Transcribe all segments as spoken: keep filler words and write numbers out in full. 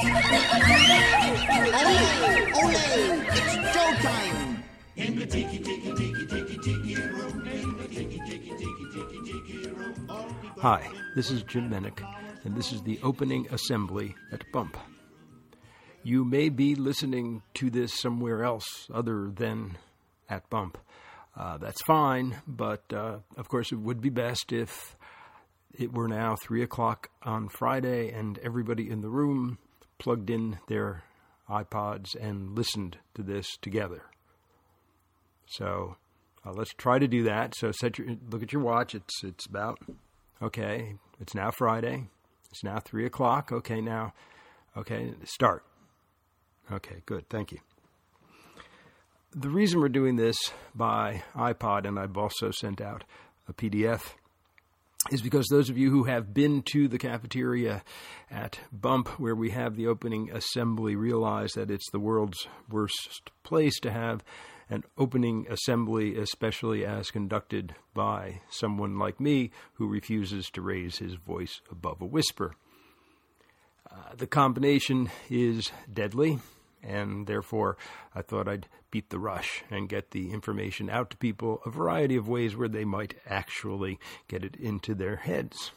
Ole! Ole! It's showtime! In the tiki tiki tiki tiki tiki room, in the tiki tiki tiki tiki tiki room. Hi, this is Jim Menick, and this is the opening assembly at Bump. You may be listening to this somewhere else other than at Bump. Uh, that's fine, but uh, of course it would be best if it were now three o'clock on Friday and everybody in the room plugged in their iPods and listened to this together. So uh, let's try to do that. So set your, look at your watch. It's it's about, okay, it's now Friday. It's now three o'clock. Okay, now, okay, start. Okay, good. Thank you. The reason we're doing this by iPod, and I've also sent out a P D F, is because those of you who have been to the cafeteria at Bump, where we have the opening assembly, realize that it's the world's worst place to have an opening assembly, especially as conducted by someone like me who refuses to raise his voice above a whisper. Uh, the combination is deadly, and therefore I thought I'd beat the rush and get the information out to people a variety of ways where they might actually get it into their heads.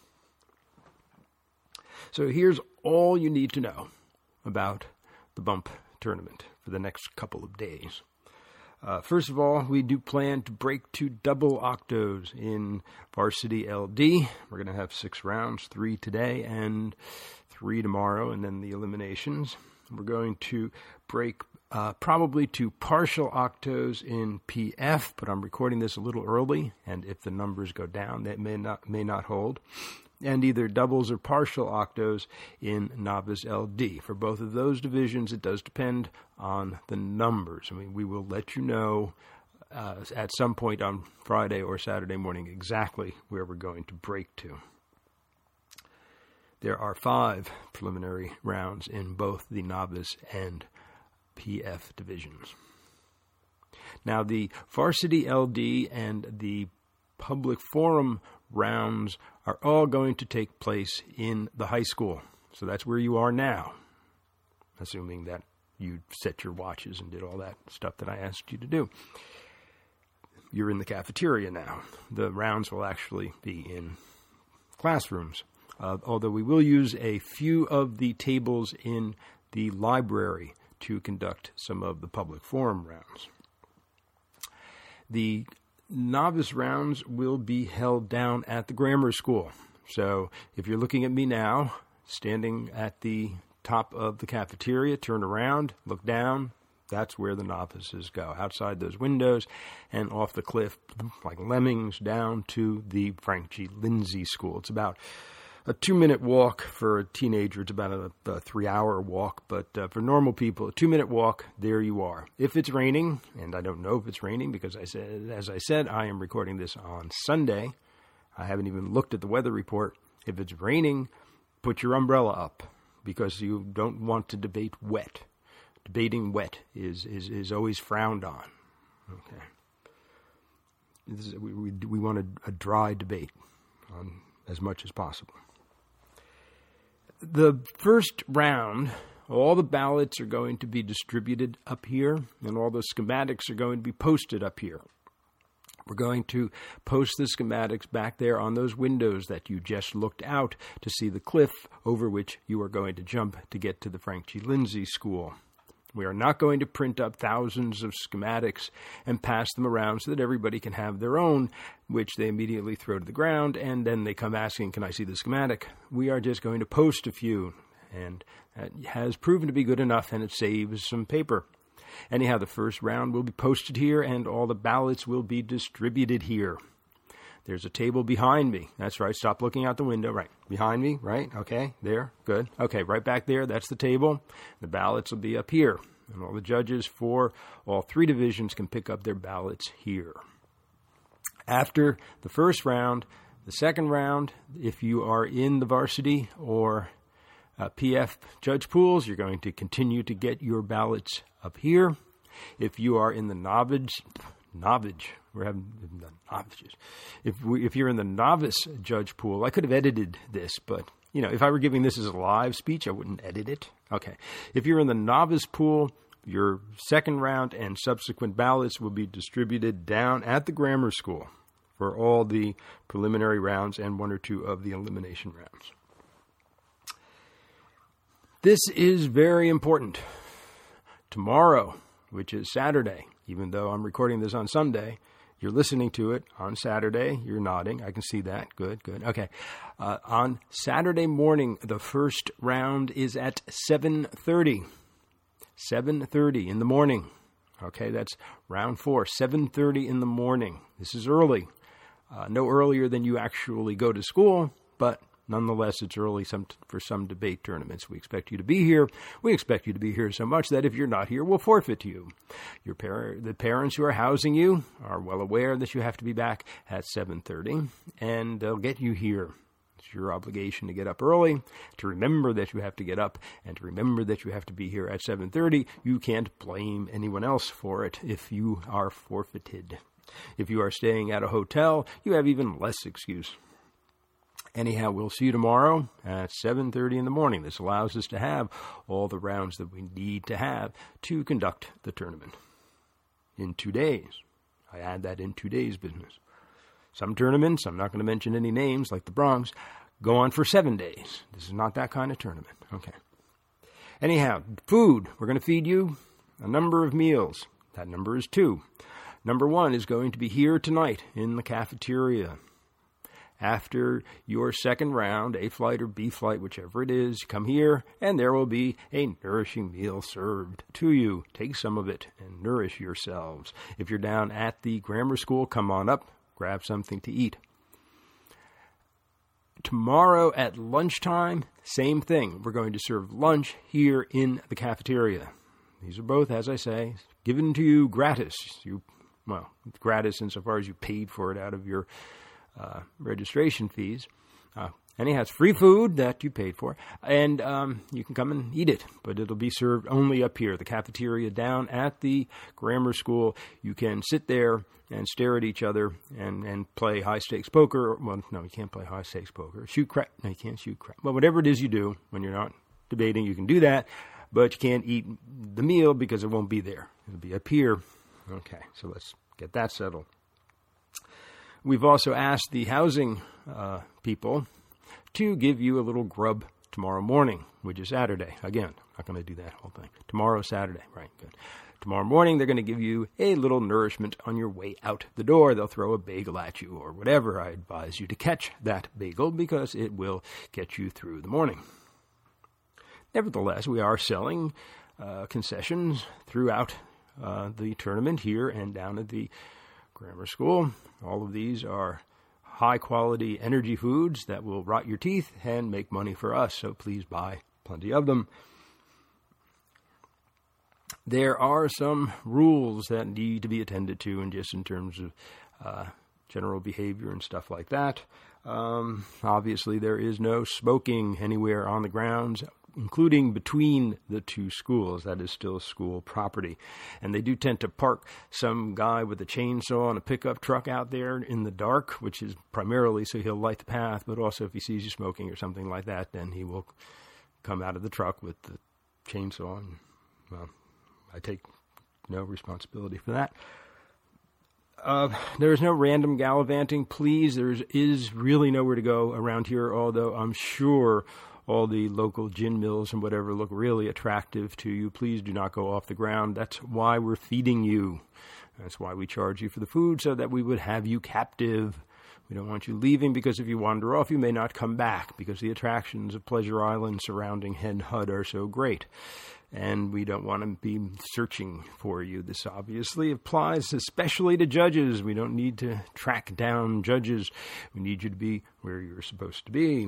So here's all you need to know about the Bump tournament for the next couple of days. Uh, first of all, we do plan to break two double octos in Varsity L D. We're going to have six rounds, three today and three tomorrow, and then the eliminations. We're going to break uh, probably two partial octos in P F, but I'm recording this a little early, and if the numbers go down, that may not may not hold. And either doubles or partial octos in Novice L D. For both of those divisions, it does depend on the numbers. I mean, we will let you know uh, at some point on Friday or Saturday morning exactly where we're going to break to. There are five preliminary rounds in both the Novice and P F divisions. Now, the Varsity L D and the Public Forum rounds are all going to take place in the high school. So that's where you are now, assuming that you set your watches and did all that stuff that I asked you to do. You're in the cafeteria now. The rounds will actually be in classrooms, uh, although we will use a few of the tables in the library to conduct some of the public forum rounds. The novice rounds will be held down at the grammar school. So if you're looking at me now, standing at the top of the cafeteria, turn around, look down, that's where the novices go, outside those windows and off the cliff like lemmings down to the Frank G. Lindsay School. It's about a two-minute walk for a teenager. It's about a, a three-hour walk, but uh, for normal people, a two-minute walk, there you are. If it's raining, and I don't know if it's raining because I said, as I said, I am recording this on Sunday. I haven't even looked at the weather report. If it's raining, put your umbrella up because you don't want to debate wet. Debating wet is is, is always frowned on. Okay, this is, we, we we want a, a dry debate on as much as possible. The first round, all the ballots are going to be distributed up here, and all the schematics are going to be posted up here. We're going to post the schematics back there on those windows that you just looked out to see the cliff over which you are going to jump to get to the Frank G. Lindsay School. We are not going to print up thousands of schematics and pass them around so that everybody can have their own, which they immediately throw to the ground, and then they come asking, can I see the schematic? We are just going to post a few, and that has proven to be good enough, and it saves some paper. Anyhow, the first round will be posted here, and all the ballots will be distributed here. There's a table behind me. That's right. Stop looking out the window. Right. Behind me. Right. Okay. There. Good. Okay. Right back there. That's the table. The ballots will be up here. And all the judges for all three divisions can pick up their ballots here. After the first round, the second round, if you are in the varsity or uh, P F judge pools, you're going to continue to get your ballots up here. If you are in the novice, novice, we're having the novices. If we, if you're in the novice judge pool, I could have edited this, but you know, if I were giving this as a live speech, I wouldn't edit it. Okay. If you're in the novice pool, your second round and subsequent ballots will be distributed down at the grammar school for all the preliminary rounds and one or two of the elimination rounds. This is very important. Tomorrow, which is Saturday, even though I'm recording this on Sunday, you're listening to it on Saturday. You're nodding. I can see that. Good, good. Okay. Uh, on Saturday morning, the first round is at seven thirty. seven thirty in the morning. Okay, that's round four, seven thirty in the morning. This is early. Uh, no earlier than you actually go to school, but nonetheless, it's early some t- for some debate tournaments. We expect you to be here. We expect you to be here so much that if you're not here, we'll forfeit you. Your par- the parents who are housing you are well aware that you have to be back at seven thirty, and they'll get you here. It's your obligation to get up early, to remember that you have to get up, and to remember that you have to be here at seven thirty. You can't blame anyone else for it if you are forfeited. If you are staying at a hotel, you have even less excuse. Anyhow, we'll see you tomorrow at seven thirty in the morning. This allows us to have all the rounds that we need to have to conduct the tournament in two days. I add that in two days business. Some tournaments, I'm not going to mention any names, like the Bronx, go on for seven days. This is not that kind of tournament. Okay. Anyhow, food. We're going to feed you a number of meals. That number is two. Number one is going to be here tonight in the cafeteria. After your second round, A flight or B flight, whichever it is, come here, and there will be a nourishing meal served to you. Take some of it and nourish yourselves. If you're down at the grammar school, come on up, grab something to eat. Tomorrow at lunchtime, same thing. We're going to serve lunch here in the cafeteria. These are both, as I say, given to you gratis. You, well, gratis insofar as you paid for it out of your Uh, registration fees. Uh, anyhow, it's free food that you paid for, and um, you can come and eat it, but it'll be served only up here, the cafeteria down at the grammar school. You can sit there and stare at each other and, and play high-stakes poker. Well, no, you can't play high-stakes poker. Shoot crap. No, you can't shoot crap. Well, whatever it is you do when you're not debating, you can do that, but you can't eat the meal because it won't be there. It'll be up here. Okay, so let's get that settled. We've also asked the housing uh, people to give you a little grub tomorrow morning, which is Saturday. Again, I'm not going to do that whole thing. Tomorrow, Saturday. Right, good. Tomorrow morning, they're going to give you a little nourishment on your way out the door. They'll throw a bagel at you or whatever. I advise you to catch that bagel because it will get you through the morning. Nevertheless, we are selling uh, concessions throughout uh, the tournament here and down at the grammar school. All of these are high-quality energy foods that will rot your teeth and make money for us, so please buy plenty of them. There are some rules that need to be attended to, and just in terms of uh, general behavior and stuff like that. Um, obviously, there is no smoking anywhere on the grounds, including between the two schools. That is still school property. And they do tend to park some guy with a chainsaw and a pickup truck out there in the dark, which is primarily so he'll light the path, but also if he sees you smoking or something like that, then he will come out of the truck with the chainsaw. And, well, I take no responsibility for that. Uh, there is no random gallivanting. Please, there is really nowhere to go around here, although I'm sure all the local gin mills and whatever look really attractive to you. Please do not go off the ground. That's why we're feeding you. That's why we charge you for the food, so that we would have you captive. We don't want you leaving, because if you wander off, you may not come back, because the attractions of Pleasure Island surrounding Hen Hut are so great. And we don't want to be searching for you. This obviously applies especially to judges. We don't need to track down judges. We need you to be where you're supposed to be.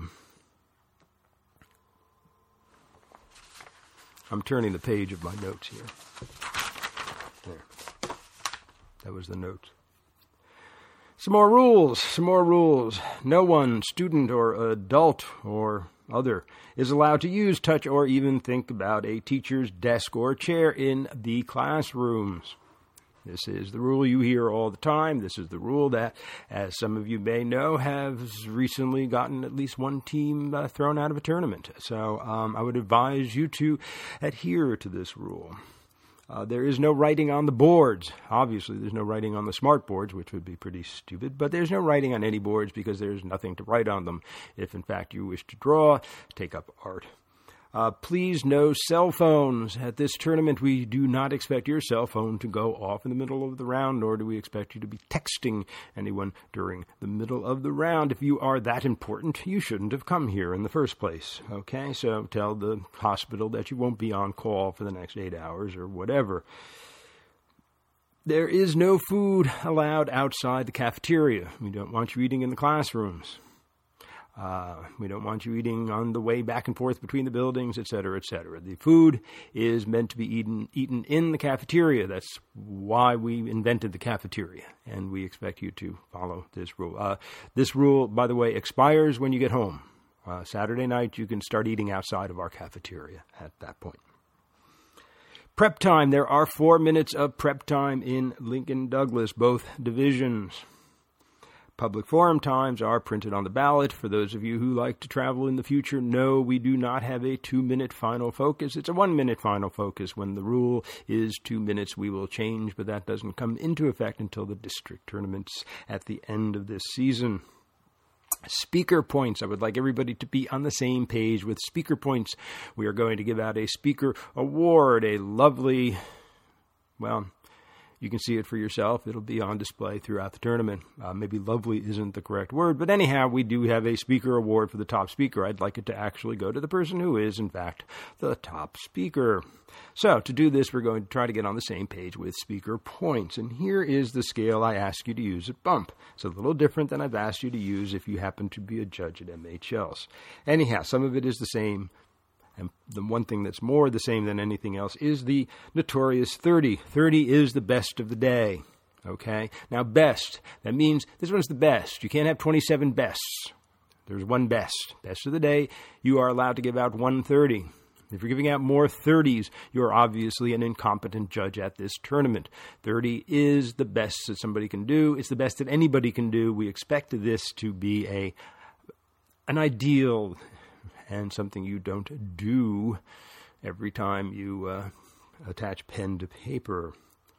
I'm turning the page of my notes here. There. That was the notes. Some more rules, some more rules. No one, student or adult or other, is allowed to use, touch, or even think about a teacher's desk or chair in the classrooms. This is the rule you hear all the time. This is the rule that, as some of you may know, has recently gotten at least one team uh, thrown out of a tournament. So um, I would advise you to adhere to this rule. Uh, there is no writing on the boards. Obviously, there's no writing on the smart boards, which would be pretty stupid, but there's no writing on any boards because there's nothing to write on them. If, in fact, you wish to draw, take up art. Uh, please, no cell phones. At this tournament, we do not expect your cell phone to go off in the middle of the round, nor do we expect you to be texting anyone during the middle of the round. If you are that important, you shouldn't have come here in the first place, okay? So tell the hospital that you won't be on call for the next eight hours or whatever. There is no food allowed outside the cafeteria. We don't want you eating in the classrooms. Uh, we don't want you eating on the way back and forth between the buildings, et cetera, et cetera. The food is meant to be eaten, eaten in the cafeteria. That's why we invented the cafeteria, and we expect you to follow this rule. Uh, this rule, by the way, expires when you get home. Uh, Saturday night, you can start eating outside of our cafeteria at that point. Prep time. There are four minutes of prep time in Lincoln Douglas, both divisions. Public forum times are printed on the ballot. For those of you who like to travel in the future, no, we do not have a two-minute final focus. It's a one-minute final focus. When the rule is two minutes, we will change, but that doesn't come into effect until the district tournaments at the end of this season. Speaker points. I would like everybody to be on the same page with speaker points. We are going to give out a speaker award, a lovely, well, you can see it for yourself. It'll be on display throughout the tournament. Uh, maybe lovely isn't the correct word, but anyhow, we do have a speaker award for the top speaker. I'd like it to actually go to the person who is, in fact, the top speaker. So, to do this, we're going to try to get on the same page with speaker points. And here is the scale I ask you to use at Bump. It's a little different than I've asked you to use if you happen to be a judge at M H Ls. Anyhow, some of it is the same. And the one thing that's more the same than anything else is the notorious thirty. thirty is the best of the day, okay? Now, best, that means this one's the best. You can't have twenty-seven bests. There's one best. Best of the day, you are allowed to give out one thirty. If you're giving out more thirties, you're obviously an incompetent judge at this tournament. thirty is the best that somebody can do. It's the best that anybody can do. We expect this to be a an ideal and something you don't do every time you uh, attach pen to paper.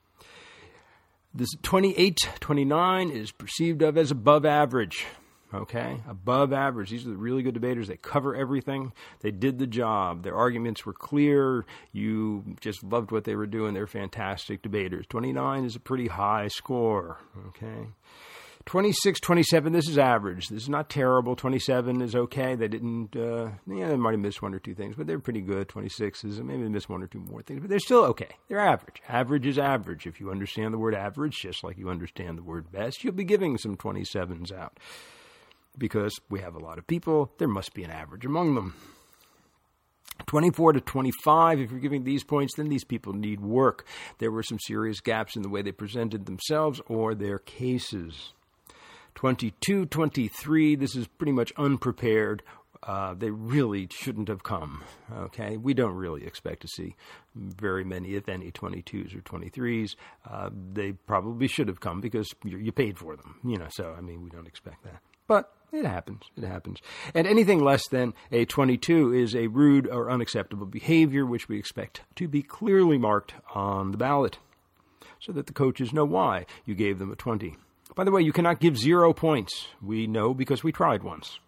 This twenty-eight twenty-nine is perceived of as above average. Okay, above average. These are the really good debaters. They cover everything. They did the job. Their arguments were clear. You just loved what they were doing. They're fantastic debaters. twenty-nine is a pretty high score. Okay. twenty-six twenty-seven, this is average. This is not terrible. twenty-seven is okay. They didn't, uh, yeah, they might have missed one or two things, but they're pretty good. twenty-six is, maybe they missed one or two more things, but they're still okay. They're average. Average is average. If you understand the word average, just like you understand the word best, you'll be giving some twenty-sevens out. Because we have a lot of people, there must be an average among them. twenty-four to twenty-five, if you're giving these points, then these people need work. There were some serious gaps in the way they presented themselves or their cases. twenty-two twenty-three, this is pretty much unprepared. Uh, they really shouldn't have come, okay? We don't really expect to see very many, if any, twenty-twos or twenty-threes. Uh, they probably should have come because you, you paid for them, you know, so, I mean, we don't expect that. But it happens. It happens. And anything less than a twenty-two is a rude or unacceptable behavior, which we expect to be clearly marked on the ballot so that the coaches know why you gave them a twenty. By the way, you cannot give zero points. We know because we tried once.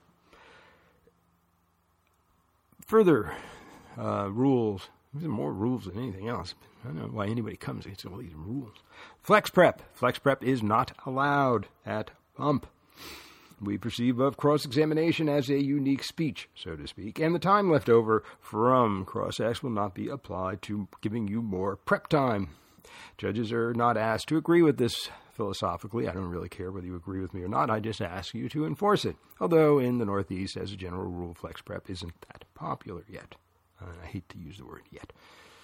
Further uh, rules. These are more rules than anything else. I don't know why anybody comes against all these rules. Flex prep. Flex prep is not allowed at Bump. We perceive of cross-examination as a unique speech, so to speak, and the time left over from cross-ex will not be applied to giving you more prep time. Judges are not asked to agree with this philosophically. I don't really care whether you agree with me or not. I just ask you to enforce it, although in the Northeast, as a general rule, flex prep isn't that popular yet. Uh, I hate to use the word yet.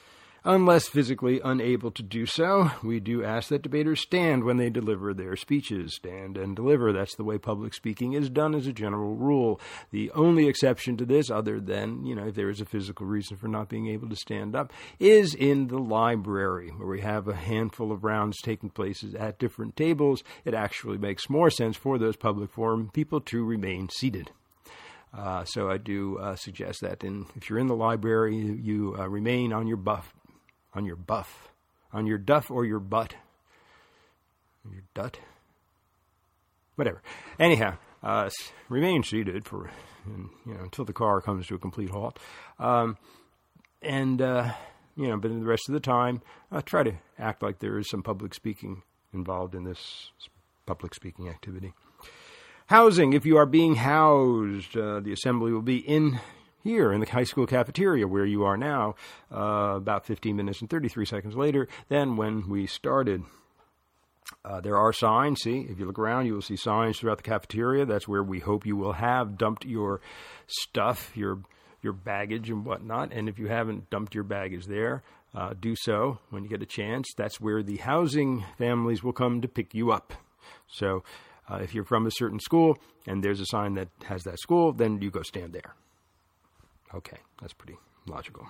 Unless physically unable to do so, we do ask that debaters stand when they deliver their speeches. Stand and deliver. That's the way public speaking is done as a general rule. The only exception to this, other than, you know, if there is a physical reason for not being able to stand up, is in the library, where we have a handful of rounds taking place at different tables. It actually makes more sense for those public forum people to remain seated. Uh, so I do uh, suggest that in, if you're in the library, you, you uh, remain on your buff. On your buff. On your duff or your butt. Your dut. Whatever. Anyhow, uh, remain seated for, you know, until the car comes to a complete halt. Um, and, uh, you know, but in the rest of the time, uh, try to act like there is some public speaking involved in this public speaking activity. Housing. If you are being housed, uh, the assembly will be in here in the high school cafeteria where you are now, uh, about fifteen minutes and thirty-three seconds later than when we started. Uh, there are signs. See, if you look around, you will see signs throughout the cafeteria. That's where we hope you will have dumped your stuff, your your baggage and whatnot. And if you haven't dumped your baggage there, uh, do so when you get a chance. That's where the housing families will come to pick you up. So uh, if you're from a certain school and there's a sign that has that school, then you go stand there. Okay, that's pretty logical.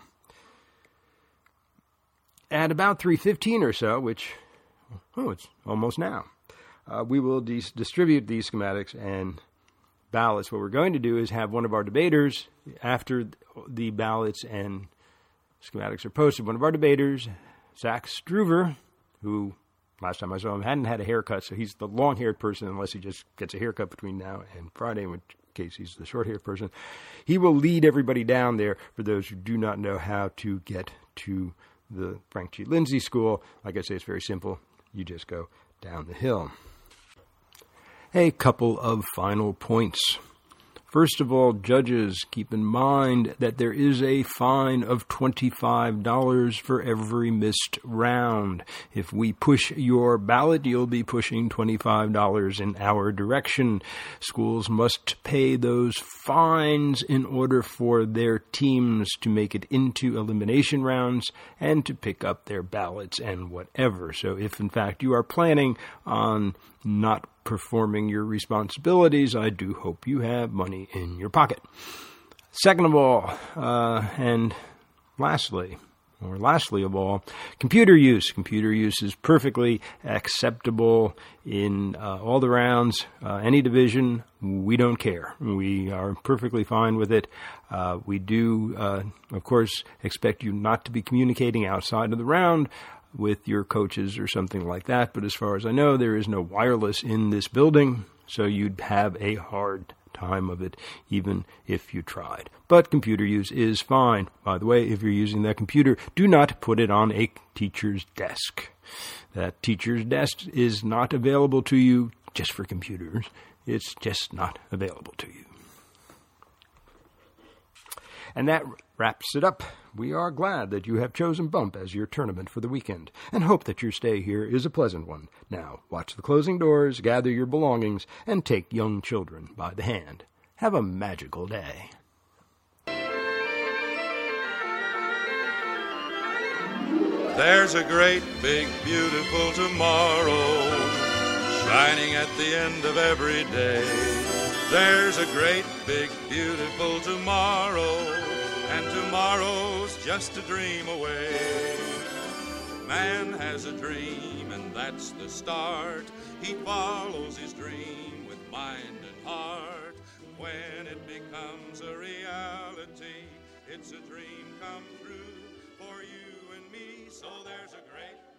At about three fifteen or so, which, oh, it's almost now, uh, we will dis- distribute these schematics and ballots. What we're going to do is have one of our debaters, after the ballots and schematics are posted, one of our debaters, Zach Struver, who last time I saw him hadn't had a haircut, so he's the long-haired person unless he just gets a haircut between now and Friday, which case he's the short-haired person. He will lead everybody down there for those who do not know how to get to the Frank G. Lindsay School. Like I say, it's very simple. You just go down the hill. A couple of final points. First of all, judges, keep in mind that there is a fine of twenty-five dollars for every missed round. If we push your ballot, you'll be pushing twenty-five dollars in our direction. Schools must pay those fines in order for their teams to make it into elimination rounds and to pick up their ballots and whatever. So if, in fact, you are planning on not performing your responsibilities, I do hope you have money in your pocket. Second of all, uh, and lastly, or lastly of all, computer use. Computer use is perfectly acceptable in uh, all the rounds, uh, any division. We don't care. We are perfectly fine with it. Uh, we do, uh, of course, expect you not to be communicating outside of the round with your coaches or something like that. But as far as I know, there is no wireless in this building, so you'd have a hard time of it, even if you tried. But computer use is fine. By the way, if you're using that computer, do not put it on a teacher's desk. That teacher's desk is not available to you just for computers. It's just not available to you. And that wraps it up. We are glad that you have chosen Bump as your tournament for the weekend, and hope that your stay here is a pleasant one. Now, watch the closing doors, gather your belongings, and take young children by the hand. Have a magical day. There's a great, big, beautiful tomorrow shining at the end of every day. There's a great, big, beautiful tomorrow, and tomorrow's just a dream away. Man has a dream, and that's the start. He follows his dream with mind and heart. When it becomes a reality, it's a dream come true for you and me. So there's a great